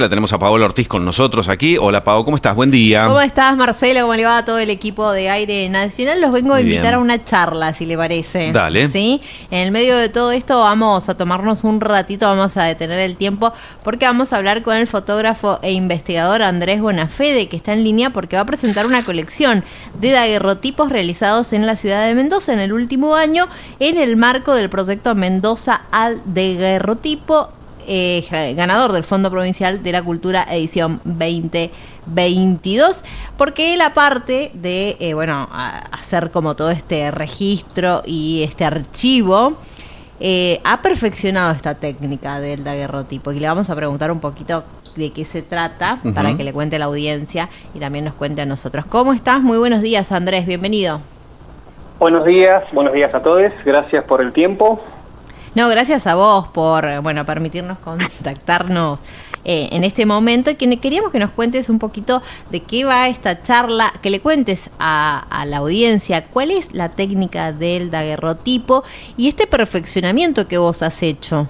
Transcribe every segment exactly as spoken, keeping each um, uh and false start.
La tenemos a Paola Ortiz con nosotros aquí. Hola, Pao, ¿cómo estás? Buen día. ¿Cómo estás, Marcelo? ¿Cómo le va a todo el equipo de Aire Nacional? Los vengo a Muy invitar bien. a una charla, si le parece. Dale. ¿Sí? En el medio de todo esto vamos a tomarnos un ratito, vamos a detener el tiempo, porque vamos a hablar con el fotógrafo e investigador Andrés Bonafede, que está en línea porque va a presentar una colección de daguerrotipos realizados en la ciudad de Mendoza en el último año, en el marco del proyecto Mendoza al Daguerrotipo, Eh, ganador del Fondo Provincial de la Cultura edición veinte veintidós, porque él, aparte de eh, bueno, a, hacer como todo este registro y este archivo, eh, ha perfeccionado esta técnica del daguerrotipo, y le vamos a preguntar un poquito de qué se trata, uh-huh, para que le cuente a la audiencia y también nos cuente a nosotros. ¿Cómo estás? Muy buenos días, Andrés, bienvenido. Buenos días, buenos días a todos, gracias por el tiempo. No, gracias a vos por, bueno, permitirnos contactarnos eh, en este momento, y que queríamos que nos cuentes un poquito de qué va esta charla, que le cuentes a, a la audiencia cuál es la técnica del daguerrotipo y este perfeccionamiento que vos has hecho.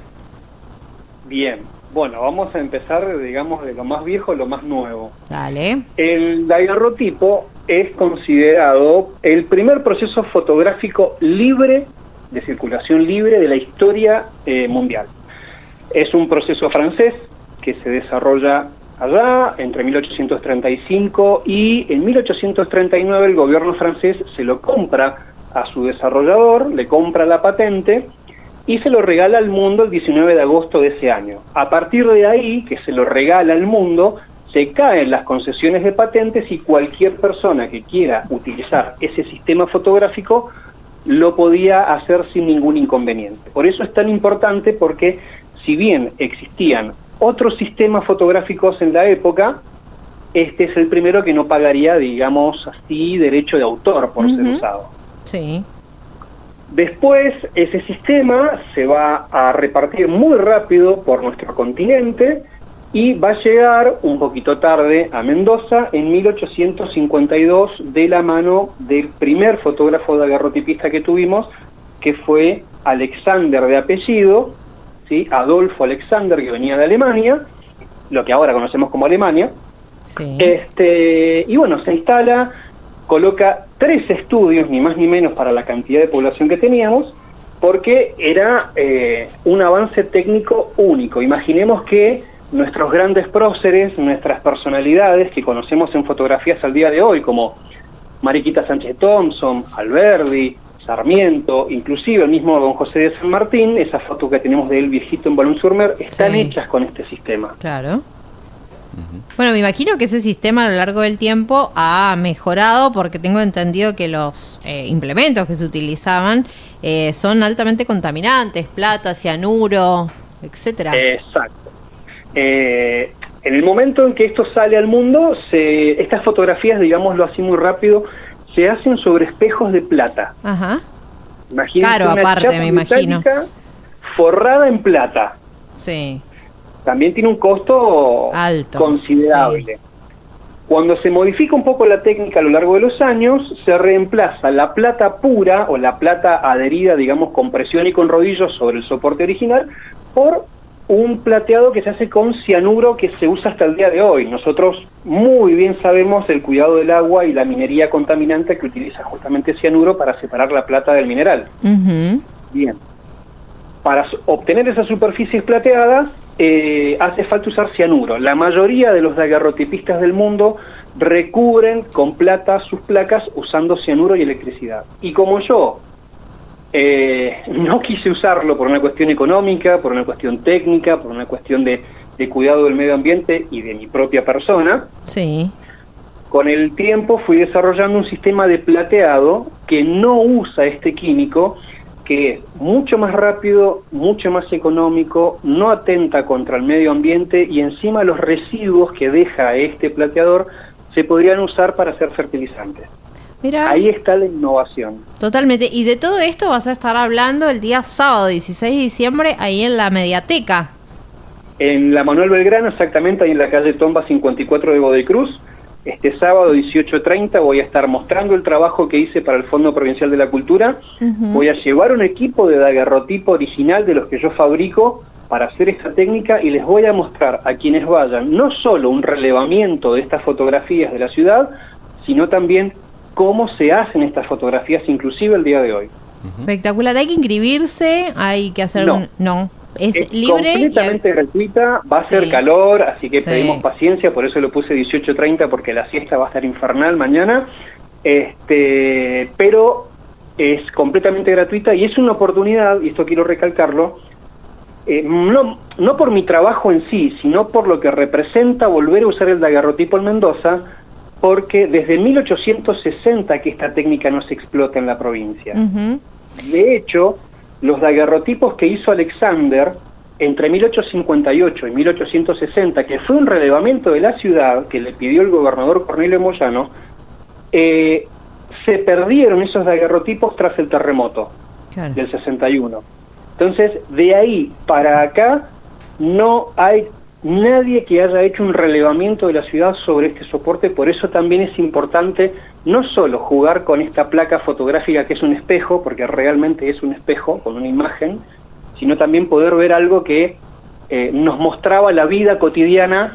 Bien, bueno, vamos a empezar, digamos, de lo más viejo a lo más nuevo. Dale. El daguerrotipo es considerado el primer proceso fotográfico libre, de circulación libre de la historia eh, mundial. Es un proceso francés que se desarrolla allá entre mil ochocientos treinta y cinco y en mil ochocientos treinta y nueve el gobierno francés se lo compra a su desarrollador, le compra la patente y se lo regala al mundo el diecinueve de agosto de ese año. A partir de ahí, que se lo regala al mundo, se caen las concesiones de patentes y cualquier persona que quiera utilizar ese sistema fotográfico lo podía hacer sin ningún inconveniente. Por eso es tan importante, porque si bien existían otros sistemas fotográficos en la época, este es el primero que no pagaría, digamos así, derecho de autor por uh-huh. ser usado. Sí. Después, ese sistema se va a repartir muy rápido por nuestro continente y va a llegar un poquito tarde a Mendoza en mil ochocientos cincuenta y dos de la mano del primer fotógrafo daguerrotipista que tuvimos, que fue Alexander de apellido, ¿sí? Adolfo Alexander, que venía de Alemania, lo que ahora conocemos como Alemania. Sí. Este, y bueno, se instala, coloca tres estudios, ni más ni menos para la cantidad de población que teníamos, porque era eh, un avance técnico único. Imaginemos que nuestros grandes próceres, nuestras personalidades que conocemos en fotografías al día de hoy, como Mariquita Sánchez Thompson, Alberdi, Sarmiento, inclusive el mismo Don José de San Martín, esas fotos que tenemos de él viejito en Boulogne-sur-Mer, están sí. hechas con este sistema. Claro. Uh-huh. Bueno, me imagino que ese sistema a lo largo del tiempo ha mejorado, porque tengo entendido que los eh, implementos que se utilizaban eh, son altamente contaminantes, plata, cianuro, etcétera. Exacto. Eh, en el momento en que esto sale al mundo, se, estas fotografías, digámoslo así muy rápido, se hacen sobre espejos de plata. Ajá. Imagínense claro, una aparte, chapa me imagino. Forrada en plata. Sí. También tiene un costo alto, considerable. Sí. Cuando se modifica un poco la técnica a lo largo de los años, se reemplaza la plata pura o la plata adherida, digamos, con presión y con rodillos sobre el soporte original, por un plateado que se hace con cianuro, que se usa hasta el día de hoy. Nosotros muy bien sabemos el cuidado del agua y la minería contaminante que utiliza justamente cianuro para separar la plata del mineral. Uh-huh. Bien. Para obtener esas superficies plateadas, eh, hace falta usar cianuro. La mayoría de los daguerrotipistas del mundo recubren con plata sus placas usando cianuro y electricidad. Y como yo Eh, no quise usarlo por una cuestión económica, por una cuestión técnica, por una cuestión de, de cuidado del medio ambiente y de mi propia persona. Sí. Con el tiempo fui desarrollando un sistema de plateado que no usa este químico, que es mucho más rápido, mucho más económico, no atenta contra el medio ambiente y encima los residuos que deja este plateador se podrían usar para hacer fertilizantes. Mirá. Ahí está la innovación. Totalmente. Y de todo esto vas a estar hablando el día sábado dieciséis de diciembre ahí en la Mediateca. En la Manuel Belgrano, exactamente, ahí en la calle Tomba cincuenta y cuatro de Godoy Cruz. Este sábado dieciocho treinta voy a estar mostrando el trabajo que hice para el Fondo Provincial de la Cultura. Uh-huh. Voy a llevar un equipo de daguerrotipo original de los que yo fabrico para hacer esta técnica y les voy a mostrar a quienes vayan no solo un relevamiento de estas fotografías de la ciudad, sino también cómo se hacen estas fotografías, inclusive el día de hoy. Espectacular. ¿Hay que inscribirse? ¿Hay que hacer no. un...? No. Es, es libre. completamente y... gratuita, va a sí. ser calor, así que sí. pedimos paciencia, por eso lo puse dieciocho treinta, porque la siesta va a estar infernal mañana, este, pero es completamente gratuita y es una oportunidad, y esto quiero recalcarlo, eh, no, no por mi trabajo en sí, sino por lo que representa volver a usar el daguerrotipo en Mendoza, porque desde mil ochocientos sesenta que esta técnica no se explota en la provincia. Uh-huh. De hecho, los daguerrotipos que hizo Alexander entre mil ochocientos cincuenta y ocho y mil ochocientos sesenta, que fue un relevamiento de la ciudad que le pidió el gobernador Cornelio Moyano, eh, se perdieron esos daguerrotipos tras el terremoto claro. del sesenta y uno. Entonces, de ahí para acá no hay nadie que haya hecho un relevamiento de la ciudad sobre este soporte, por eso también es importante no solo jugar con esta placa fotográfica que es un espejo, porque realmente es un espejo con una imagen, sino también poder ver algo que eh, nos mostraba la vida cotidiana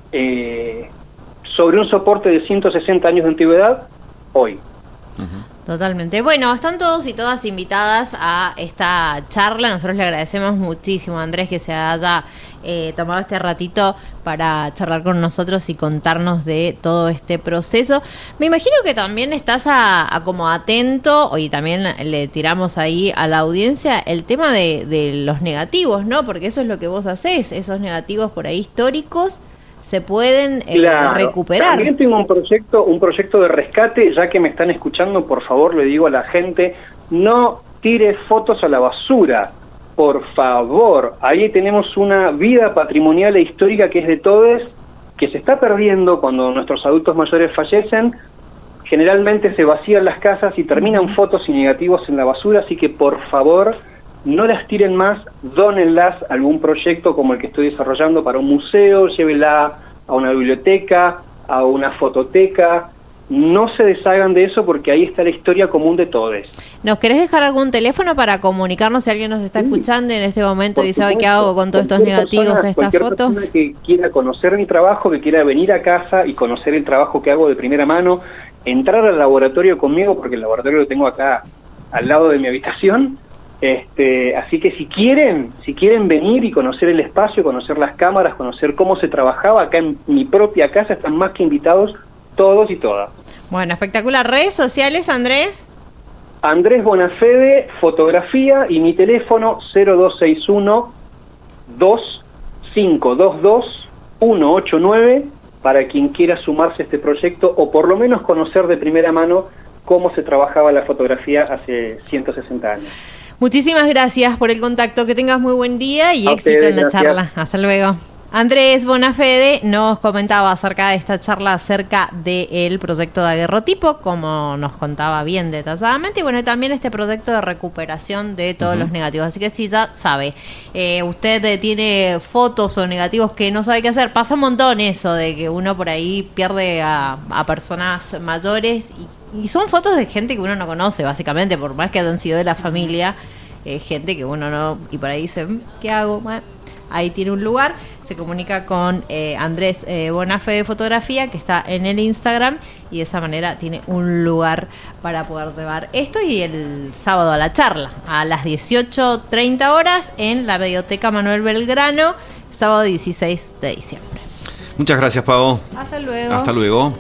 eh, sobre un soporte de ciento sesenta años de antigüedad hoy. Totalmente. Bueno, están todos y todas invitadas a esta charla. Nosotros le agradecemos muchísimo a Andrés que se haya eh, tomado este ratito para charlar con nosotros y contarnos de todo este proceso. Me imagino que también estás a, a como atento, y también le tiramos ahí a la audiencia el tema de, de los negativos, ¿no? Porque eso es lo que vos hacés, esos negativos por ahí históricos se pueden eh, claro. recuperar. También tengo un proyecto, un proyecto de rescate, ya que me están escuchando, por favor, le digo a la gente, no tire fotos a la basura, por favor. Ahí tenemos una vida patrimonial e histórica que es de todos, que se está perdiendo cuando nuestros adultos mayores fallecen. Generalmente se vacían las casas y terminan fotos y negativos en la basura, así que por favor, no las tiren más, dónenlas a algún proyecto como el que estoy desarrollando para un museo, llévenla a una biblioteca, a una fototeca, no se deshagan de eso porque ahí está la historia común de todos. ¿Nos querés dejar algún teléfono para comunicarnos si alguien nos está sí. escuchando y en este momento Por dice, supuesto, ¿qué hago con todos estos negativos, persona, estas fotos? Persona que quiera conocer mi trabajo, que quiera venir a casa y conocer el trabajo que hago de primera mano, entrar al laboratorio conmigo, porque el laboratorio lo tengo acá al lado de mi habitación. Este, así que si quieren, si quieren venir y conocer el espacio, conocer las cámaras, conocer cómo se trabajaba acá en mi propia casa, están más que invitados todos y todas. Bueno, espectacular. ¿Redes sociales, Andrés? Andrés Bonafede, fotografía, y mi teléfono cero dos seis uno, dos cinco dos dos, uno ocho nueve para quien quiera sumarse a este proyecto o por lo menos conocer de primera mano cómo se trabajaba la fotografía hace ciento sesenta años. Muchísimas gracias por el contacto, que tengas muy buen día y a éxito ustedes, en la gracias. charla. Hasta luego. Andrés Bonafede nos comentaba acerca de esta charla acerca del proyecto de daguerrotipo, como nos contaba bien detalladamente, y bueno, también este proyecto de recuperación de todos uh-huh. los negativos. Así que si ya sabe, eh, usted tiene fotos o negativos que no sabe qué hacer, pasa un montón eso de que uno por ahí pierde a, a personas mayores y, y son fotos de gente que uno no conoce, básicamente, por más que hayan sido de la familia, eh, gente que uno no, y por ahí dice, ¿qué hago? Bueno, ahí tiene un lugar, se comunica con eh, Andrés eh, Bonafede Fotografía, que está en el Instagram, y de esa manera tiene un lugar para poder llevar esto, y el sábado a la charla, a las dieciocho treinta horas, en la Biblioteca Manuel Belgrano, sábado dieciséis de diciembre. Muchas gracias, Pau. Hasta luego. Hasta luego.